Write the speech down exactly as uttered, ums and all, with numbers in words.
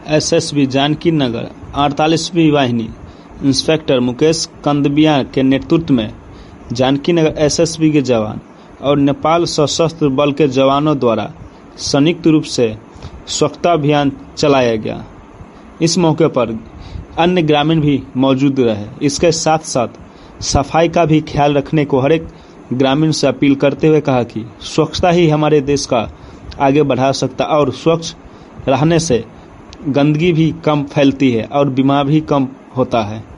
SSB Janaki नगर अड़तालीसवीं वाहिनी inspector Mukesh कंदबिया के नेतृत्व में जानकी नगर एसएसबी के जवान और नेपाल सशस्त्र बल के जवानों द्वारा संयुक्त रूप से स्वच्छता अभियान चलाया गया। इस मौके पर अन्य ग्रामीण भी मौजूद रहे। इसके साथ साथ सफाई का भी ख्याल रखने को हर एक ग्रामीण से अपील करते हुए कहा कि स्वच्छता ही हमारे देश का आगे बढ़ा सकता और स्वच्छ रहने से गंदगी भी कम फैलती है और बीमार भी कम होता है।